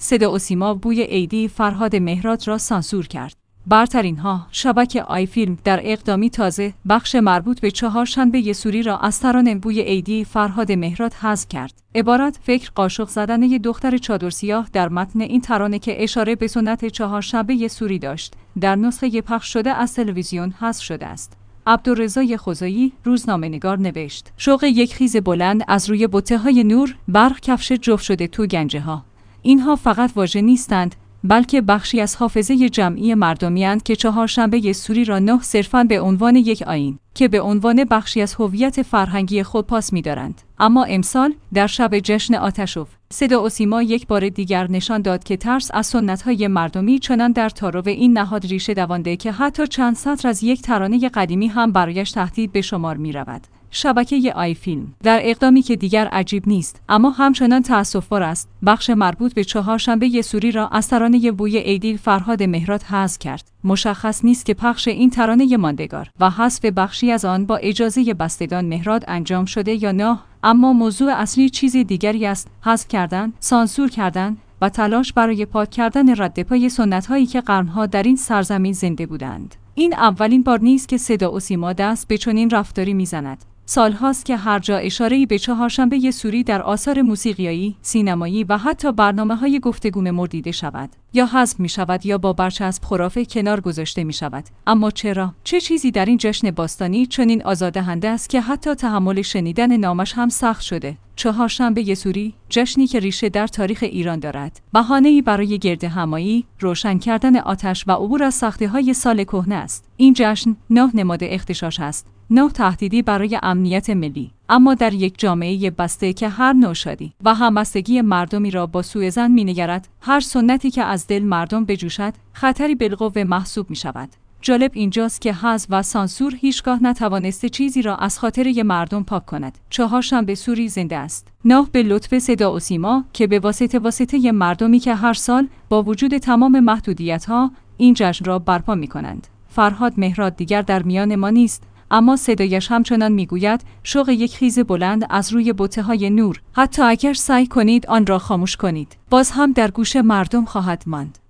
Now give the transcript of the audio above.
صدا و سیما بوی عیدی فرهاد مهراد را سانسور کرد. برترینها شبکه آی فیلم در اقدامی تازه بخش مربوط به چهارشنبه سوری را از ترانه بوی عیدی فرهاد مهراد حذف کرد. عبارت فکر قاشق زدن یک دختر چادر سیاه در متن این ترانه که اشاره به سنت چهارشنبه سوری داشت در نسخه پخش شده از تلویزیون حذف شده است. عبدالرضا خزایی روزنامه‌نگار نوشت: شوق یک خیز بلند از روی بته‌های نور، برق کفش جفت شده تو گنجه‌ها. اینها فقط واژه نیستند، بلکه بخشی از حافظه جمعی مردمی‌اند که چهارشنبه سوری را نه صرفاً به عنوان یک آیین که به عنوان بخشی از هویت فرهنگی خود پاس می‌دارند. اما امسال در شب جشن آتشوف، صدا و سیما یک بار دیگر نشان داد که ترس از سنت‌های مردمی چنان در تارو این نهاد ریشه دوانده که حتی چند سطر از یک ترانه قدیمی هم برایش تهدید به شمار می‌رود. شبکه آی فیلم در اقدامی که دیگر عجیب نیست اما همچنان تأسف‌بار است، بخش مربوط به چهارشنبه سوری را از ترانه بوی عیدی فرهاد مهراد حذف کرد. مشخص نیست که پخش این ترانه ماندگار و حذف بخشی از آن با اجازه بستگان مهراد انجام شده یا نه، اما موضوع اصلی چیز دیگری است: حذف کردن، سانسور کردن و تلاش برای پاک کردن ردپای سنت‌هایی که قرن‌ها در این سرزمین زنده بودند. این اولین بار نیست که صدا و سیما دست به چنین رفتاری می‌زند. سالهاست که هر جا اشاره‌ای به چهارشنبه سوری در آثار موسیقیایی، سینمایی و حتی برنامه‌های گفتگو نمود دیده شود، یا حذف می‌شود یا با برچسب خرافه کنار گذاشته می‌شود. اما چرا؟ چه چیزی در این جشن باستانی چنین آزاردهنده است که حتی تحمل شنیدن نامش هم سخت شده؟ چهارشنبه سوری، جشنی که ریشه در تاریخ ایران دارد، بهانه‌ای برای گردهمایی، روشن کردن آتش و عبور از سختی‌های سال کهنه است. این جشن نه نماد اغتشاش است، نه تهدیدی برای امنیت ملی، اما در یک جامعه بسته که هر نوع شادی و همبستگی مردمی را با سوء ظن می‌نگرد، هر سنتی که از دل مردم بجوشد، خطری بالقوه محسوب می‌شود. جالب اینجاست که حذف و سانسور هیچگاه نتوانسته چیزی را از خاطره مردم پاک کند. چهارشنبه سوری زنده است، نه به لطف صدا و سیما که به واسطه مردمی که هر سال با وجود تمام محدودیت‌ها این جشن را برپا می‌کنند. فرهاد مهراد دیگر در میان ما نیست، اما صدایش همچنان میگوید: شوق یک خیز بلند از روی بته‌های نور، حتی اگر سعی کنید آن را خاموش کنید، باز هم در گوش مردم خواهد ماند.